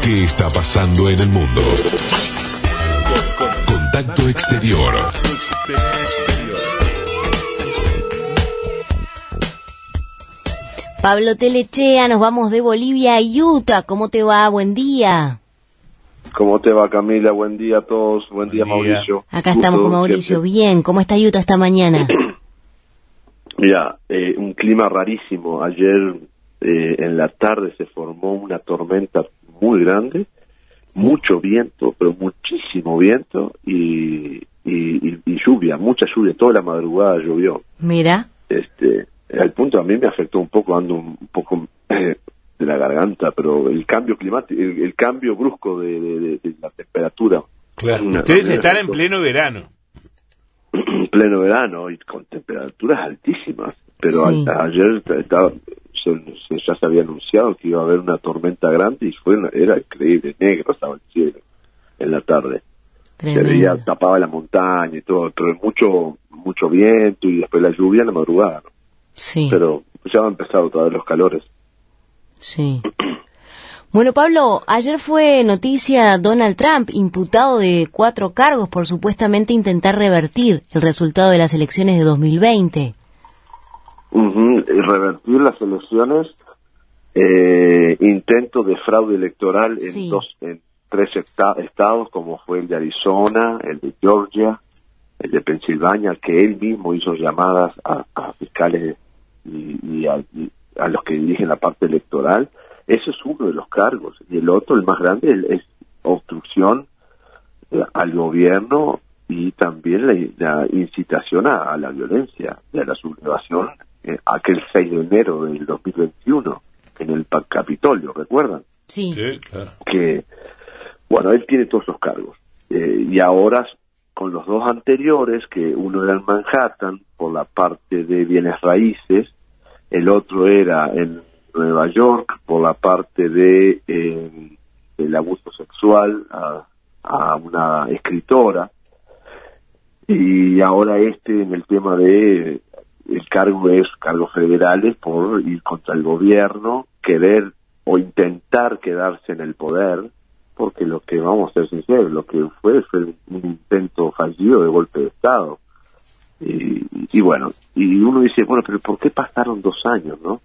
¿Qué está pasando en el mundo? Contacto Exterior. Pablo Telechea, nos vamos de Bolivia a Utah. ¿Cómo te va? Buen día. ¿Cómo te va, Camila? Buen día a todos. Buen día, Mauricio. Acá estamos con Mauricio. Bien, ¿cómo está Utah esta mañana? Mira, un clima rarísimo. Ayer en la tarde se formó una tormenta muy grande, mucho viento, pero muchísimo viento y lluvia, mucha lluvia. Toda la madrugada llovió. Mira. Al punto a mí me afectó un poco, ando un poco de la garganta, pero el cambio climático, el cambio brusco de la temperatura. Claro, ustedes están en pleno verano. Pleno verano y con temperaturas altísimas, pero sí. Ayer ya se había anunciado que iba a haber una tormenta grande y era increíble, negro estaba el cielo en la tarde. Tremendo. Se veía, tapaba la montaña y todo, pero mucho viento y después la lluvia en la madrugada, ¿no? Sí. Pero ya han empezado otra vez los calores. Sí. Bueno, Pablo, ayer fue noticia Donald Trump, imputado de 4 cargos por supuestamente intentar revertir el resultado de las elecciones de 2020. Revertir las elecciones, intento de fraude electoral en 3 estados, como fue el de Arizona, el de Georgia, el de Pensilvania, que él mismo hizo llamadas a fiscales y a los que dirigen la parte electoral. Eso es uno de los cargos. Y el otro, el más grande, es obstrucción al gobierno y también la incitación a la violencia y a la sublevación aquel 6 de enero del 2021 en el Capitolio, ¿recuerdan? Sí, claro. Que, bueno, él tiene todos esos cargos. Y ahora, con los 2 anteriores, que uno era en Manhattan, por la parte de bienes raíces, el otro era en Nueva York por la parte de el abuso sexual a una escritora, y ahora en el tema de el cargo es cargos federales por ir contra el gobierno, querer o intentar quedarse en el poder, porque lo que, vamos a ser sinceros, lo que fue un intento fallido de golpe de Estado. Y bueno, y uno dice, bueno, pero ¿por qué pasaron 2 años, no?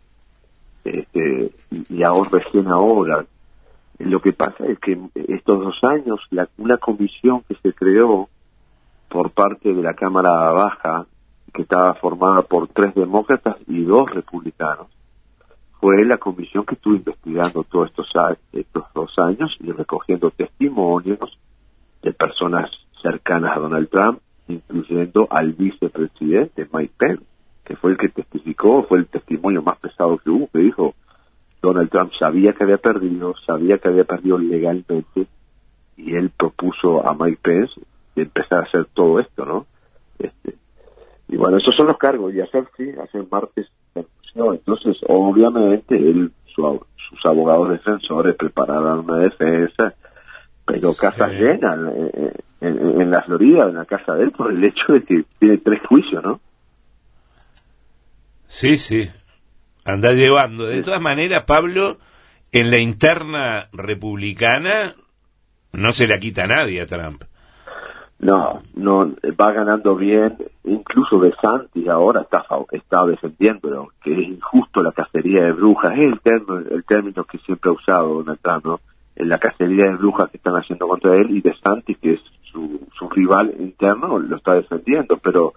Y ahora, recién ahora, lo que pasa es que estos 2 años, una comisión que se creó por parte de la Cámara Baja, que estaba formada por 3 demócratas y 2 republicanos, fue la comisión que estuvo investigando todos estos 2 años y recogiendo testimonios de personas cercanas a Donald Trump, incluyendo al vicepresidente Mike Pence, que fue el que testificó, fue el testimonio más pesado que hubo, que dijo Donald Trump sabía que había perdido legalmente, y él propuso a Mike Pence de empezar a hacer todo esto, ¿no? Y bueno, esos son los cargos, y hacer martes percusión. Entonces, obviamente, sus abogados defensores prepararán una defensa, pero casa llena en la Florida, en la casa de él, por el hecho de que tiene 3 juicios, ¿no? Sí, anda llevando. De todas maneras, Pablo, en la interna republicana no se la quita a nadie a Trump. No, va ganando bien. Incluso DeSantis ahora está defendiendo que es injusto la cacería de brujas. Es el término que siempre ha usado Donald Trump, ¿no? En la cacería de brujas que están haciendo contra él, y DeSantis, que es su rival interno, lo está defendiendo, pero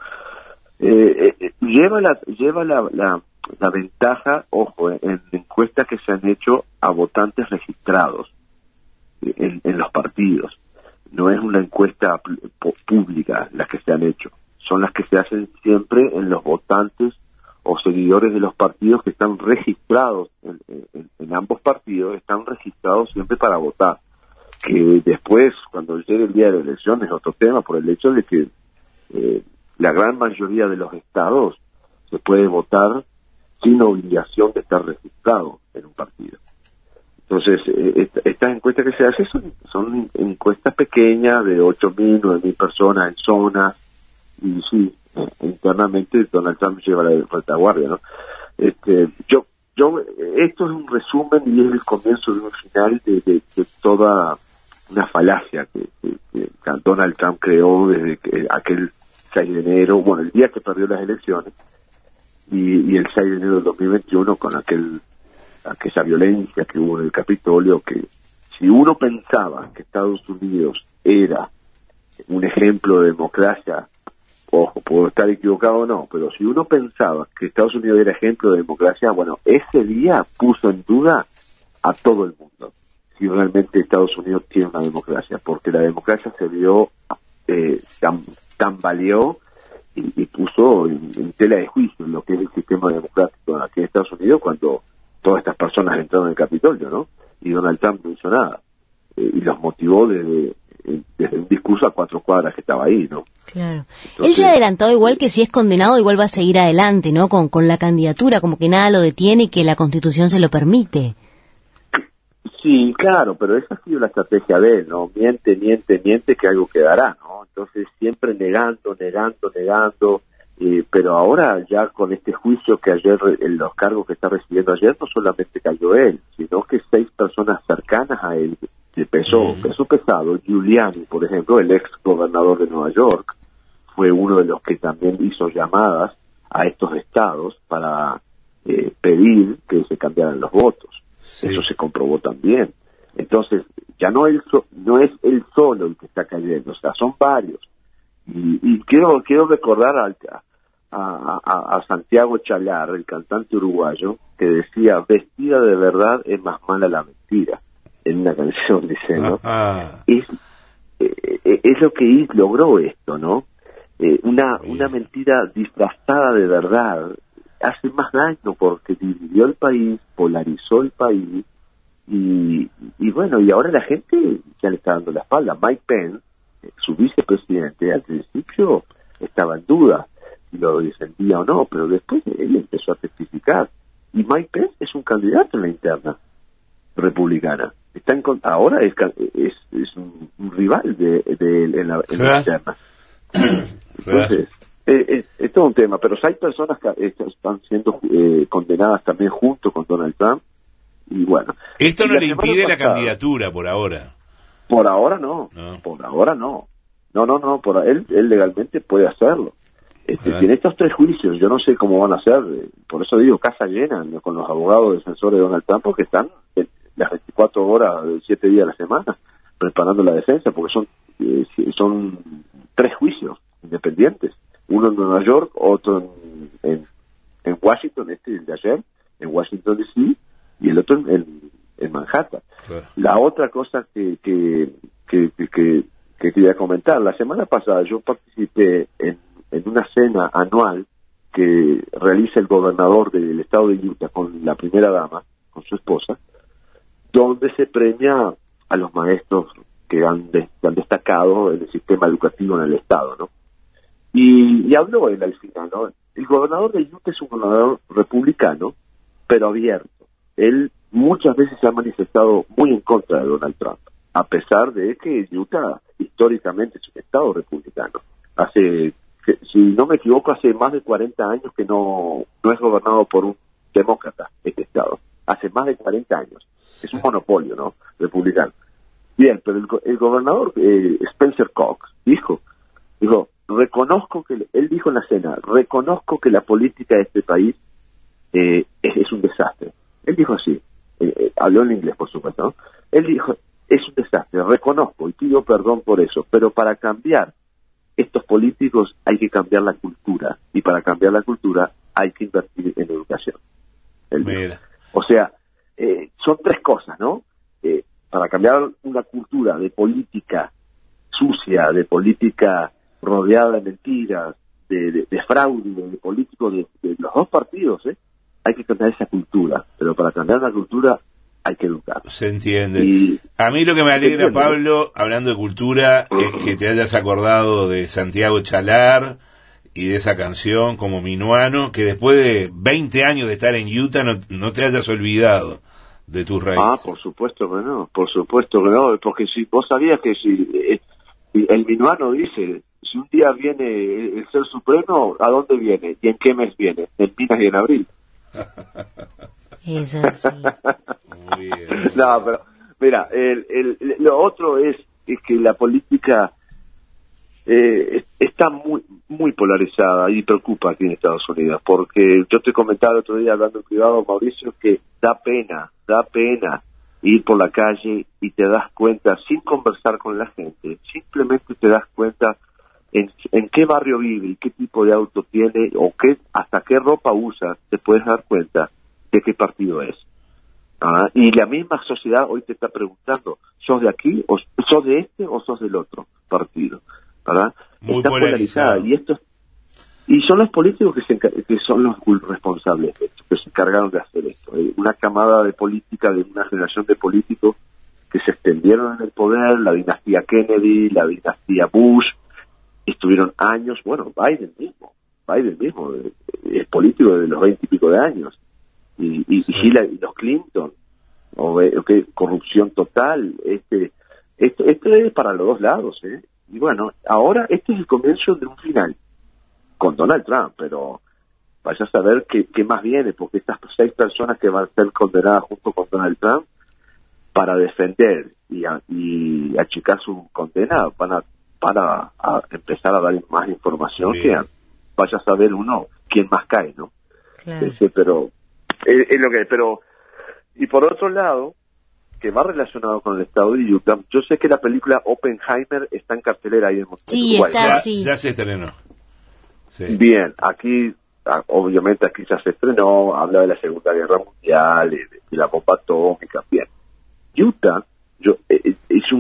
lleva la ventaja, ojo, en encuestas que se han hecho a votantes registrados en los partidos. No es una encuesta pública las que se han hecho, son las que se hacen siempre en los votantes o seguidores de los partidos que están registrados en ambos partidos, están registrados siempre para votar. Que después, cuando llegue el día de la elección, es otro tema, por el hecho de que la gran mayoría de los estados se puede votar sin obligación de estar registrado en un partido. Entonces, estas encuestas que se hacen son encuestas pequeñas de 8.000, 9.000 personas en zonas, y sí, internamente Donald Trump lleva la retaguardia, ¿no? Yo esto es un resumen y es el comienzo de un final de toda una falacia que Donald Trump creó desde aquel 6 de enero, bueno, el día que perdió las elecciones, y el 6 de enero del 2021 con aquella violencia que hubo en el Capitolio, que si uno pensaba que Estados Unidos era un ejemplo de democracia, ojo, puedo estar equivocado o no, pero si uno pensaba que Estados Unidos era ejemplo de democracia, bueno, ese día puso en duda a todo el mundo si realmente Estados Unidos tiene una democracia, porque la democracia se vio tambaleó y puso en tela de juicio lo que es el sistema democrático aquí en Estados Unidos cuando todas estas personas entraron en el Capitolio, ¿no? Y Donald Trump no hizo nada. Y los motivó desde un discurso a 4 cuadras que estaba ahí, ¿no? Claro. Entonces, él ya ha adelantado igual que si es condenado igual va a seguir adelante, ¿no? Con la candidatura, como que nada lo detiene y que la Constitución se lo permite. Sí, claro, pero esa ha sido la estrategia de él, ¿no? Miente, que algo quedará, ¿no? Entonces siempre negando, pero ahora ya con este juicio que ayer, los cargos que está recibiendo ayer, no solamente cayó él, sino que 6 personas cercanas a él, de peso pesado. Giuliani, por ejemplo, el ex gobernador de Nueva York, fue uno de los que también hizo llamadas a estos estados para pedir que se cambiaran los votos. Sí. Eso se comprobó también. Entonces, ya no es él solo el que está cayendo, o sea, son varios. Y quiero recordar a Santiago Chalar, el cantante uruguayo, que decía, vestida de verdad es más mala la mentira, en una canción, dice, ¿no? Es lo que logró esto, ¿no? Una mentira disfrazada de verdad hace más daño porque dividió el país, polarizó el país y bueno, y ahora la gente ya le está dando la espalda. Mike Pence, su vicepresidente, al principio estaba en duda si lo defendía o no, pero después él empezó a testificar y Mike Pence es un candidato en la interna republicana. Ahora es un rival de en la interna. Entonces es todo un tema, pero hay personas que están siendo condenadas también junto con Donald Trump y bueno. Esto no le impide la candidatura por ahora. Por ahora no. Por ahora no. No, él legalmente puede hacerlo. Tiene estos 3 juicios, yo no sé cómo van a ser, por eso digo casa llena con los abogados defensores de Donald Trump, porque están las 24 horas, 7 días a la semana preparando la defensa, porque son 3 juicios independientes, uno en Nueva York, otro en Washington, el de ayer, en Washington D.C., y el otro en Manhattan. Claro. La otra cosa que quería comentar, la semana pasada yo participé en una cena anual que realiza el gobernador del estado de Utah con la primera dama, con su esposa, donde se premia a los maestros que han destacado en el sistema educativo en el estado, ¿no? Y habló él al final, ¿no? El gobernador de Utah es un gobernador republicano, pero abierto. Él muchas veces se ha manifestado muy en contra de Donald Trump, a pesar de que Utah históricamente es un estado republicano. Si no me equivoco, hace más de 40 años que no es gobernado por un demócrata este estado. Hace más de 40 años. Es un monopolio, ¿no? Republicano. Bien, pero el gobernador Spencer Cox dijo, él dijo en la cena, reconozco que la política de este país es un desastre. Él dijo así, habló en inglés, por supuesto, ¿no? Él dijo, es un desastre, reconozco y pido perdón por eso, pero para cambiar estos políticos hay que cambiar la cultura, y para cambiar la cultura hay que invertir en educación. O sea, son 3 cosas, ¿no? Para cambiar una cultura de política sucia, de política rodeada de mentiras, de fraude, de políticos de los 2 partidos, hay que cambiar esa cultura, pero para cambiar la cultura hay que educar. Se entiende. A mí lo que me alegra, Pablo, hablando de cultura, es que te hayas acordado de Santiago Chalar y de esa canción como Minuano, que después de 20 años de estar en Utah no te hayas olvidado de tus raíces. Por supuesto que no, porque si vos sabías que si el Minuano dice, si un día viene el Ser Supremo, ¿a dónde viene? ¿Y en qué mes viene? En Minas y en abril. Es así. Muy bien. No, pero mira, lo otro es que la política está muy polarizada y preocupa aquí en Estados Unidos, porque yo te comentaba el otro día hablando en privado, Mauricio, que da pena ir por la calle y te das cuenta, sin conversar con la gente, simplemente te das cuenta en qué barrio vive y qué tipo de auto tiene o hasta qué ropa usa, te puedes dar cuenta de qué partido es. Y la misma sociedad hoy te está preguntando, ¿sos de aquí, o sos de este o sos del otro partido? ¿Verdad? Muy Está polarizada. Y son los políticos que son los responsables de esto, que se encargaron de hacer esto. Una camada de política, de una generación de políticos que se extendieron en el poder, la dinastía Kennedy, la dinastía Bush, estuvieron años, bueno, Biden mismo es político de los 20 y pico de años, y Hillary, y los Clinton, corrupción total, esto es para los dos lados, y bueno, ahora este es el comienzo de un final, con Donald Trump, pero vaya a saber qué más viene, porque estas 6 personas que van a ser condenadas junto con Donald Trump, para defender y achicar su condena, van a empezar a dar más información. Bien. Que vaya a saber uno quién más cae, ¿no? Claro. Pero es lo que, pero y por otro lado, que va relacionado con el estado de Utah, yo sé que la película Oppenheimer está en cartelera ahí en Monterrey. Sí, está, sí. Ya se estrenó. Sí. Bien, aquí obviamente aquí ya se estrenó, habla de la Segunda Guerra Mundial, de la bomba atómica, bien. Utah, yo hice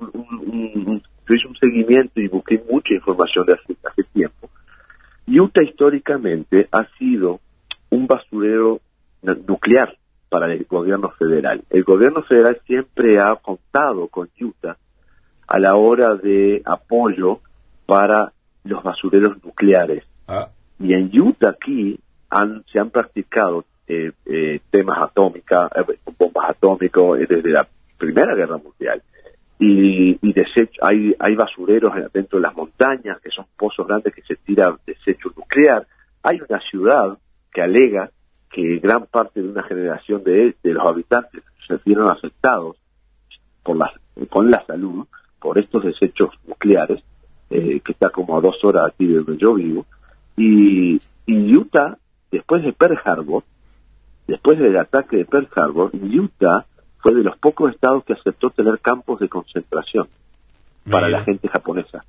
un seguimiento y busqué mucha información de hace tiempo. Utah históricamente ha sido un basurero nuclear para el gobierno federal. El gobierno federal siempre ha contado con Utah a la hora de apoyo para los basureros nucleares. Y en Utah aquí se han practicado temas atómicas, bombas atómicas desde la Primera Guerra Mundial. Y hay basureros dentro de las montañas, que son pozos grandes que se tira desecho nuclear. Hay una ciudad que alega que gran parte de una generación de los habitantes se vieron afectados con la salud por estos desechos nucleares, que está como a 2 horas aquí de donde yo vivo. Y Utah, después de Pearl Harbor, después del ataque de Pearl Harbor, Utah fue de los pocos estados que aceptó tener campos de concentración para la gente japonesa.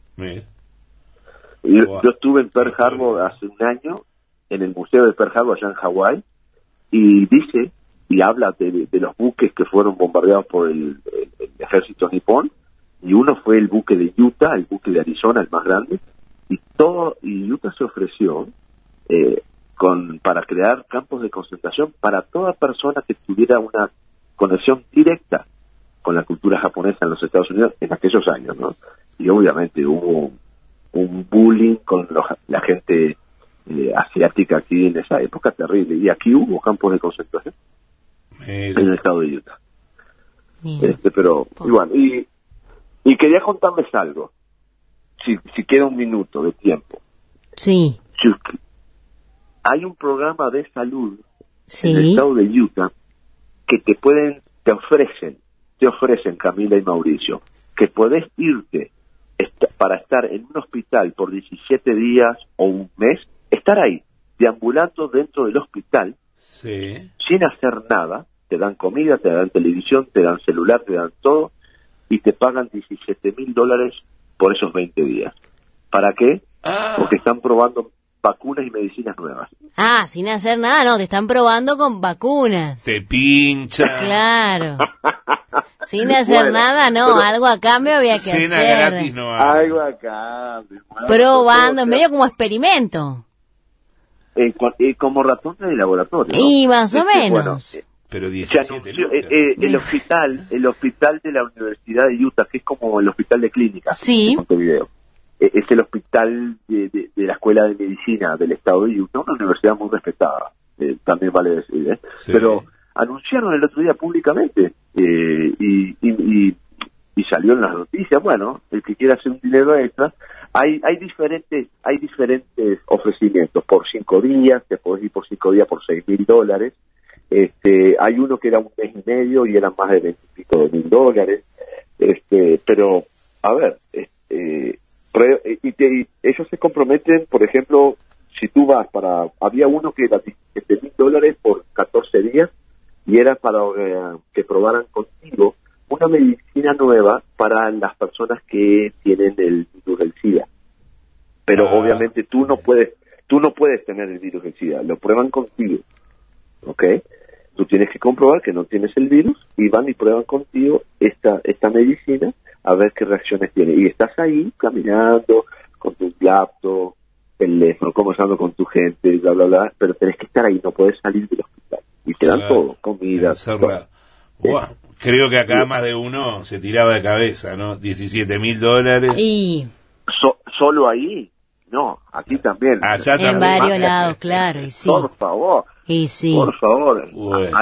Yo estuve en Pearl Harbor hace un año, en el museo de Pearl Harbor allá en Hawái, y dice y habla de los buques que fueron bombardeados por el ejército nipón, y uno fue el buque de Utah, el buque de Arizona, el más grande, y Utah se ofreció para crear campos de concentración para toda persona que tuviera una conexión directa con la cultura japonesa en los Estados Unidos en aquellos años, ¿no? Y obviamente hubo un bullying con la gente asiática aquí en esa época terrible, y aquí hubo campos de concentración en el estado de Utah. Pero igual, y quería contarles algo, si queda un minuto de tiempo. Sí. Hay un programa de salud en el estado de Utah que te ofrecen, Camila y Mauricio, que podés irte para estar en un hospital por 17 días o un mes, estar ahí, deambulando dentro del hospital, sin hacer nada. Te dan comida, te dan televisión, te dan celular, te dan todo, y te pagan $17,000 por esos 20 días. ¿Para qué? Porque están probando vacunas y medicinas nuevas. Sin hacer nada, no, te están probando con vacunas. Te pinchan. Claro. Sin hacer nada, no, algo a cambio había que cena hacer. Gratis no hay. Algo a cambio. Probando, medio como experimento. Como ratón de laboratorio, ¿no? Y más o menos. Bueno, pero 17 el hospital de la Universidad de Utah, que es como el hospital de clínica de Montevideo, es el hospital de la Escuela de Medicina del estado de Utah, una universidad muy respetada, también vale decir, pero anunciaron el otro día públicamente y salió en las noticias, bueno, el que quiera hacer un dinero extra, hay diferentes ofrecimientos por 5 días, te podés ir por 5 días por $6,000, Hay uno que era un mes y medio y eran más de $20,000. Pero, a ver, ellos se comprometen, por ejemplo, si tú vas había uno que era $17,000 por 14 días y era para que probaran contigo una medicina nueva para las personas que tienen el virus del SIDA. Pero obviamente tú no puedes tener el virus del SIDA, lo prueban contigo, ¿ok? Tú tienes que comprobar que no tienes el virus y van y prueban contigo esta medicina a ver qué reacciones tiene. Y estás ahí caminando con tu laptop, teléfono, conversando con tu gente, bla, bla, bla, pero tenés que estar ahí, no puedes salir del hospital. Y te dan todo, comida. Todo. Wow. Creo que acá más de uno se tiraba de cabeza, ¿no? $17,000. Y solo ahí, no, aquí también. Allá en varios lados, claro, y sí. Por favor. Y sí. Por favor. Bueno,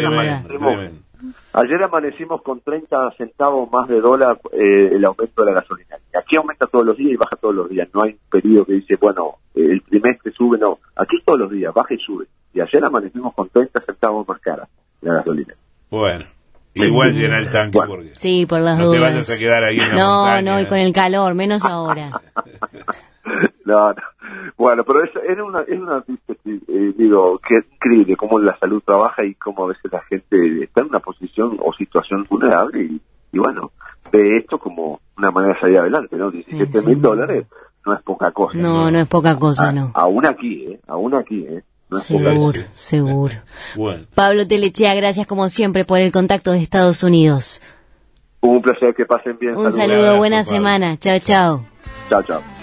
ayer amanecimos con 30 centavos más de dólar el aumento de la gasolina. Aquí aumenta todos los días y baja todos los días. No hay un periodo que dice, bueno, el trimestre sube, no. Aquí todos los días, baja y sube. Y ayer amanecimos con 30 centavos más cara la gasolina. Bueno, igual llena el tanque porque sí, por las no dudas. te vayas a quedar ahí en la No, montaña. no, y con el calor, menos ahora. No. Bueno, pero es una digo, que es increíble cómo la salud trabaja y cómo a veces la gente está en una posición o situación vulnerable y bueno, ve esto como una manera de salir adelante, ¿no? $17,000 no es poca cosa. No es poca cosa, no. Aún aquí. No es Seguro. Bueno. Pablo Telechea, gracias como siempre por el contacto de Estados Unidos. Un placer, que pasen bien. Un saludo, buena semana. Chao, chao. Chao, chao.